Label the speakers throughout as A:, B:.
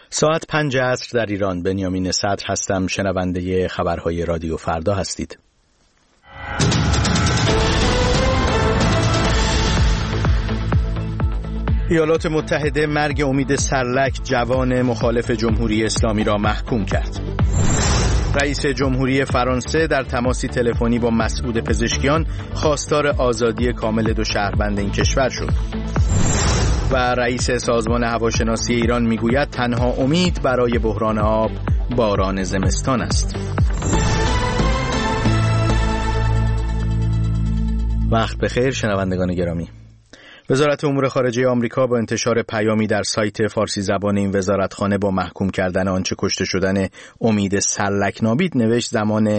A: ساعت 5 عصر در ایران. بنیامین صدر هستم. شنونده خبرهای رادیو فردا هستید. ایالات متحده مرگ امید سرلک جوان مخالف جمهوری اسلامی را محکوم کرد. رئیس جمهوری فرانسه در تماسی تلفنی با مسعود پزشکیان خواستار آزادی کامل دو شهروند این کشور شد. و رئیس سازمان هواشناسی ایران میگوید تنها امید برای بحران آب باران زمستان است. وقت بخیر شنوندگان گرامی. وزارت امور خارجه آمریکا با انتشار پیامی در سایت فارسی زبان این وزارتخانه با محکوم کردن آنچه کشته شدن امید سرلک نابید نوشت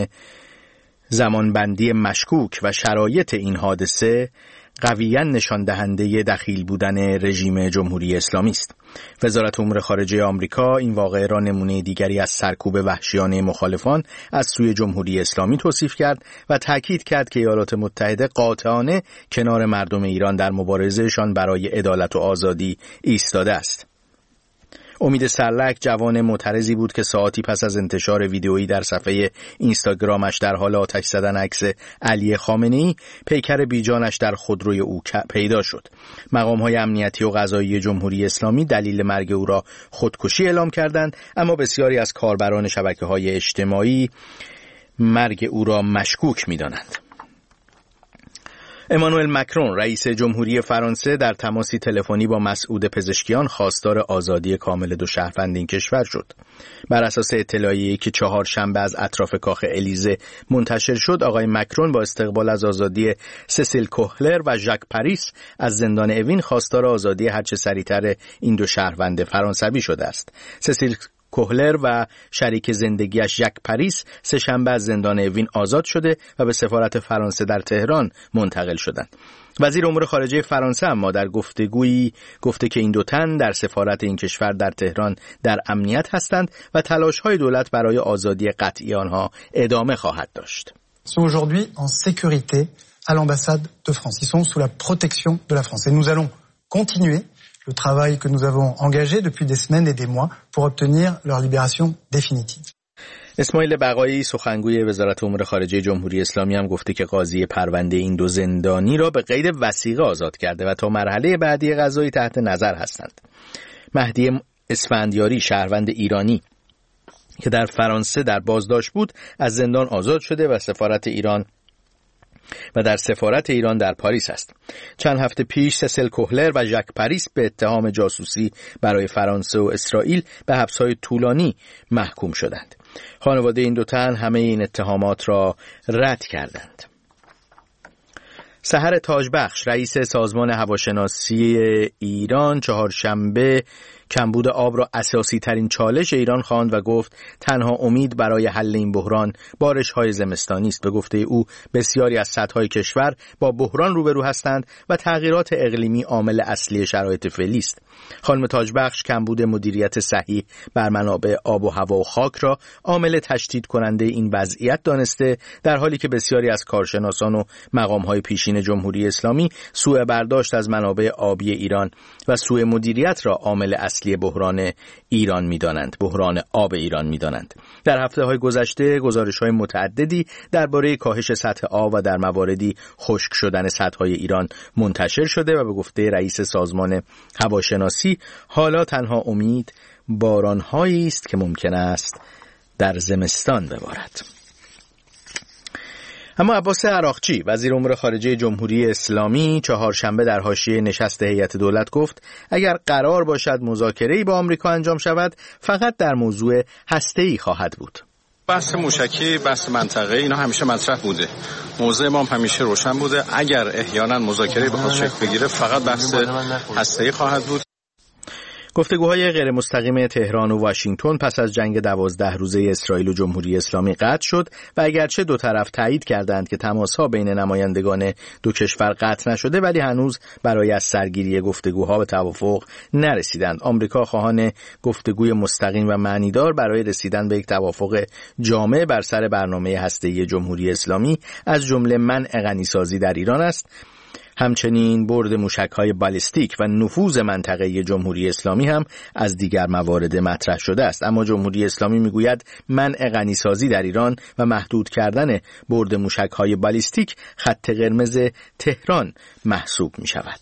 A: زمانبندی مشکوک و شرایط این حادثه قویاً نشان دهنده دخیل بودن رژیم جمهوری اسلامی است. وزارت امور خارجه آمریکا این واقعه را نمونه دیگری از سرکوب وحشیانه مخالفان از سوی جمهوری اسلامی توصیف کرد و تاکید کرد که ایالات متحده قاطعانه کنار مردم ایران در مبارزهشان برای عدالت و آزادی ایستاده است. امید سرلک جوان معترضی بود که ساعتی پس از انتشار ویدئویی در صفحه اینستاگرامش در حال آتش زدن عکس علی خامنه‌ای پیکر بیجانش در خودروی او پیدا شد. مقام‌های امنیتی و قضایی جمهوری اسلامی دلیل مرگ او را خودکشی اعلام کردند، اما بسیاری از کاربران شبکه‌های اجتماعی مرگ او را مشکوک می‌دانند. امانوئل مکرون رئیس جمهوری فرانسه در تماسی تلفنی با مسعود پزشکیان خواستار آزادی کامل دو شهروند این کشور شد. بر اساس اطلاعیه‌ای که چهارشنبه از اطراف کاخ الیزه منتشر شد، آقای مکرون با استقبال از آزادی سسیل کوهلر و ژاک پاریس از زندان اوین خواستار آزادی هرچه سریعتر این دو شهروند فرانسوی شده است. سسیل کوهلر و شریک زندگیش ژاک پاریس سه‌شنبه از زندان اوین آزاد شده و به سفارت فرانسه در تهران منتقل شدند. وزیر امور خارجه فرانسه اما در گفتگویی گفته که این دو تن در سفارت این کشور در تهران در امنیت هستند و تلاش‌های دولت برای آزادی قطعی آنها ادامه خواهد داشت.
B: Sont aujourd'hui en sécurité à l'ambassade de France. Ils sont sous la protection de la France. Et nous allons continuer le travail que nous avons engagé depuis des semaines et des mois pour obtenir leur libération définitive.
A: اسماعیل بقایی سخنگوی وزارت امور خارجه جمهوری اسلامی هم گفته که قاضی پرونده این دو زندانی را به قید وثیقه آزاد کرده و تا مرحله بعدی قضایی تحت نظر هستند. مهدی اسفندیاری شهروند ایرانی که در فرانسه در بازداشت بود از زندان آزاد شده و در سفارت ایران در پاریس است. چند هفته پیش سسیل کوهلر و ژاک پاریس به اتهام جاسوسی برای فرانسه و اسرائیل به حبس‌های طولانی محکوم شدند. خانواده این دو تن همه این اتهامات را رد کردند. سحر تاجبخش رئیس سازمان هواشناسی ایران چهارشنبه کمبود آب را اساسی ترین چالش ایران خواند و گفت تنها امید برای حل این بحران بارش‌های زمستانی است. به گفته او بسیاری از سطح‌های کشور با بحران روبرو هستند و تغییرات اقلیمی عامل اصلی شرایط فعلی است. خانم تاجبخش کمبود مدیریت صحیح بر منابع آب و هوا و خاک را عامل تشدید کننده این وضعیت دانسته، در حالی که بسیاری از کارشناسان و مقام‌های پیشین جمهوری اسلامی سوء برداشت از منابع آبی ایران و سوء مدیریت را عامل اصلی بحران ایران می‌دانند، بحران آب ایران می‌دانند. در هفته‌های گذشته گزارش‌های متعددی درباره کاهش سطح آب و در مواردی خشک شدن سدهای ایران منتشر شده و به گفته رئیس سازمان هواشناسی حالا تنها امید باران‌هایی است که ممکن است در زمستان ببارد. اما عباس عراقچی وزیر امور خارجه جمهوری اسلامی چهارشنبه در حاشیه نشست هیئت دولت گفت اگر قرار باشد مذاکره‌ای با آمریکا انجام شود فقط در موضوع هسته‌ای خواهد بود.
C: بحث موشکی، بحث منطقه اینا همیشه مطرح بوده. موضوع ما همیشه روشن بوده. اگر احیانا مذاکره‌ای بخواد شکل بگیره فقط بحث هسته‌ای خواهد بود.
A: گفتگوهای غیر مستقیم تهران و واشنگتن پس از جنگ 12 روزه اسرائیل و جمهوری اسلامی قطع شد و اگرچه دو طرف تایید کردند که تماس‌ها بین نمایندگان دو کشور قطع نشده، ولی هنوز برای از سرگیری گفتگوها به توافق نرسیدند. آمریکا خواهان گفتگوی مستقیم و معنیدار برای رسیدن به یک توافق جامع بر سر برنامه هسته‌ای جمهوری اسلامی از جمله منع غنیسازی در ایران است. همچنین برد موشک‌های بالیستیک و نفوذ منطقه جمهوری اسلامی هم از دیگر موارد مطرح شده است. اما جمهوری اسلامی میگوید منع غنیسازی در ایران و محدود کردن برد موشک‌های بالیستیک خط قرمز تهران محسوب می‌شود.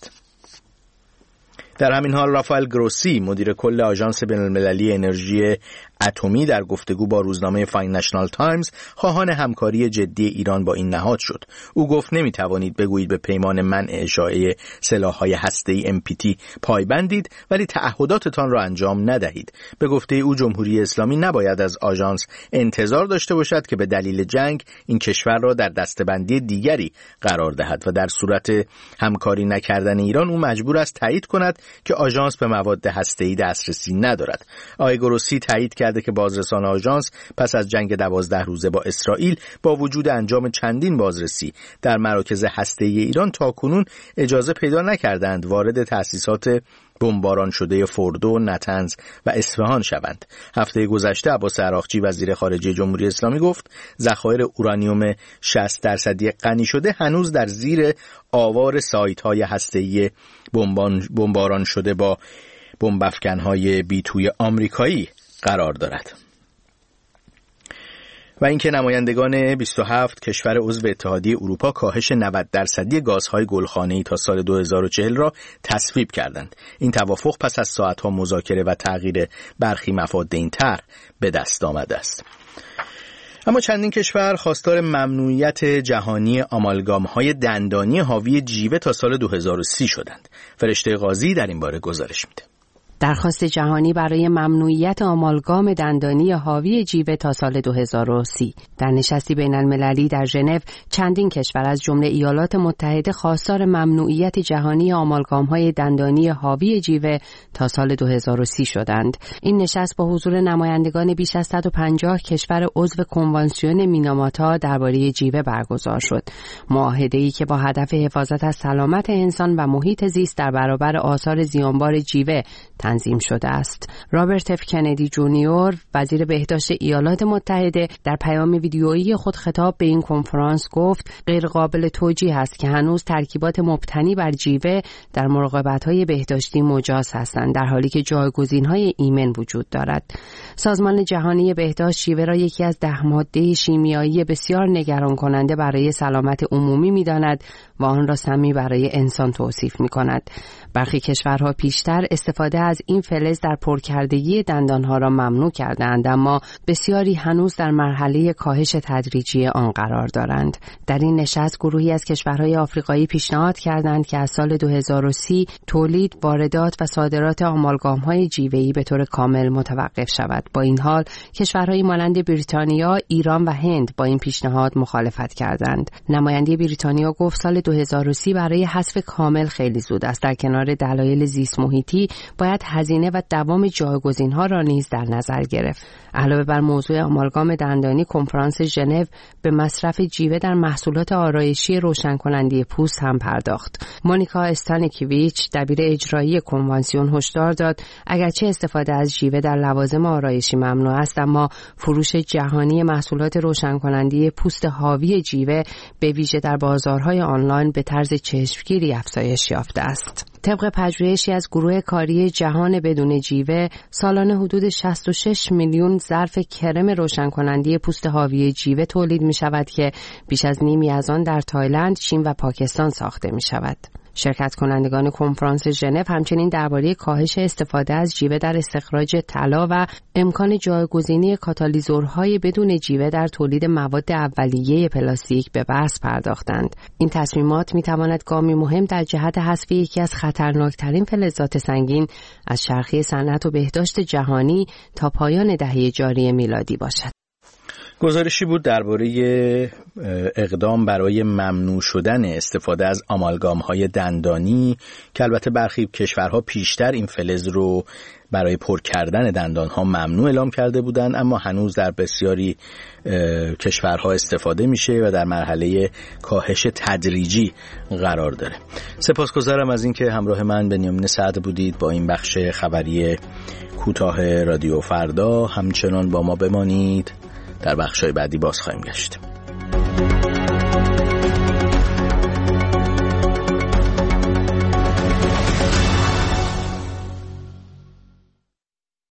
A: در همین حال رافائل گروسی مدیر کل آژانس بین‌المللی انرژی اتمی در گفتگو با روزنامه فاینانشال تایمز خواهان همکاری جدی ایران با این نهاد شد. او گفت نمیتوانید بگویید به پیمان منع اشاعه سلاح‌های هسته‌ای NPT پایبندید ولی تعهداتتان را انجام ندهید. به گفته او جمهوری اسلامی نباید از آژانس انتظار داشته باشد که به دلیل جنگ این کشور را در دسته‌بندی دیگری قرار دهد و در صورت همکاری نکردن ایران او مجبور است تایید کند که آژانس به مواد هسته‌ای دسترسی ندارد. آقای گروسی تایید کرده که بازرسان آژانس پس از جنگ 12 روزه با اسرائیل با وجود انجام چندین بازرسی در مراکز هسته‌ای ایران تاکنون اجازه پیدا نکردند وارد تأسیسات بمباران شده فردو، نتنز و اصفهان شوند. هفته گذشته عباس عراقچی وزیر خارجه جمهوری اسلامی گفت ذخایر اورانیوم 60% غنی شده هنوز در زیر آوار سایت‌های هسته‌ای بمباران شده با بمب‌افکن‌های بیتوی آمریکایی قرار دارد. و اینکه نمایندگان 27 کشور عضو اتحادیه اروپا کاهش 90% گازهای گلخانه‌ای تا سال 2040 را تصویب کردند. این توافق پس از ساعت‌ها مذاکره و تغییر برخی مفاد این طرح به دست آمده است. اما چندین کشور خواستار ممنوعیت جهانی آمالگام‌های دندانی حاوی جیوه تا سال 2030 شدند. فرشته قاضی در این باره گزارش میده.
D: درخواست جهانی برای ممنوعیت آمالگام دندانی حاوی جیوه تا سال 2030. در نشستی بین‌المللی در ژنو چندین کشور از جمله ایالات متحده خواستار ممنوعیت جهانی آمالگام‌های دندانی حاوی جیوه تا سال 2030 شدند. این نشست با حضور نمایندگان بیش از 150 کشور عضو کنوانسیون میناماتا درباره جیوه برگزار شد. معاهده‌ای که با هدف حفاظت از سلامت انسان و محیط زیست در برابر آثار زیانبار جیوه تنظیم شده است. رابرت اف کندی جونیور وزیر بهداشت ایالات متحده در پیام ویدیویی خود خطاب به این کنفرانس گفت غیر قابل توجیه است که هنوز ترکیبات مبتنی بر جیوه در مراقبت‌های بهداشتی مجاز هستند در حالی که جایگزین‌های ایمن وجود دارد. سازمان جهانی بهداشت جیوه را یکی از 10 ماده شیمیایی بسیار نگران کننده برای سلامت عمومی می‌داند و آن را سمی برای انسان توصیف می‌کند. برخی کشورها پیشتر استفاده از این فلز در پرکردگی دندانها را ممنوع کردند، اما بسیاری هنوز در مرحله کاهش تدریجی آن قرار دارند. در این نشست گروهی از کشورهای آفریقایی پیشنهاد کردند که از سال 2030 تولید، واردات و صادرات آمالگام‌های جیوه‌ای به طور کامل متوقف شود. با این حال کشورهایی مانند بریتانیا، ایران و هند با این پیشنهاد مخالفت کردند. نماینده بریتانیا گفت سال 2030 برای حذف کامل خیلی زود است. در کنار دلایل زیست محیطی باید هزینه و دوام جایگزین‌ها را نیز در نظر گرفت. علاوه بر موضوع آمالگام دندانی، کنفرانس ژنو به مصرف جیوه در محصولات آرایشی روشن‌کننده پوست هم پرداخت. مونیکا استانکیویچ دبیر اجرایی کنوانسیون هشدار داد اگرچه استفاده از جیوه در لوازم آرایشی ممنوع است، اما فروش جهانی محصولات روشن‌کننده پوست حاوی جیوه به ویژه در بازارهای آنلاین به طرز چشمگیری افزایش یافته است. طبق پژوهشی از گروه کاری جهان بدون جیوه، سالانه حدود 66 میلیون ظرف کرم روشن‌کننده پوست حاوی جیوه تولید می‌شود که بیش از نیمی از آن در تایلند، چین و پاکستان ساخته می‌شود. شرکت کنندگان کنفرانس ژنو همچنین درباره کاهش استفاده از جیوه در استخراج طلا و امکان جایگزینی کاتالیزورهای بدون جیوه در تولید مواد اولیه پلاستیک به بحث پرداختند. این تصمیمات می‌تواند گامی مهم در جهت حذف یکی از خطرناکترین فلزات سنگین از چرخه صنعت و بهداشت جهانی تا پایان دهه جاری میلادی باشد.
A: گزارشی بود درباره اقدام برای ممنوع شدن استفاده از آمالگام‌های دندانی که البته برخی کشورها پیشتر این فلز رو برای پر کردن دندان‌ها ممنوع اعلام کرده بودند، اما هنوز در بسیاری کشورها استفاده میشه و در مرحله کاهش تدریجی قرار داره. سپاسگزارم از اینکه همراه من بنیامین سعد بودید با این بخش خبری کوتاه رادیو فردا. همچنان با ما بمانید، در بخش‌های بعدی باز خواهیم گشت.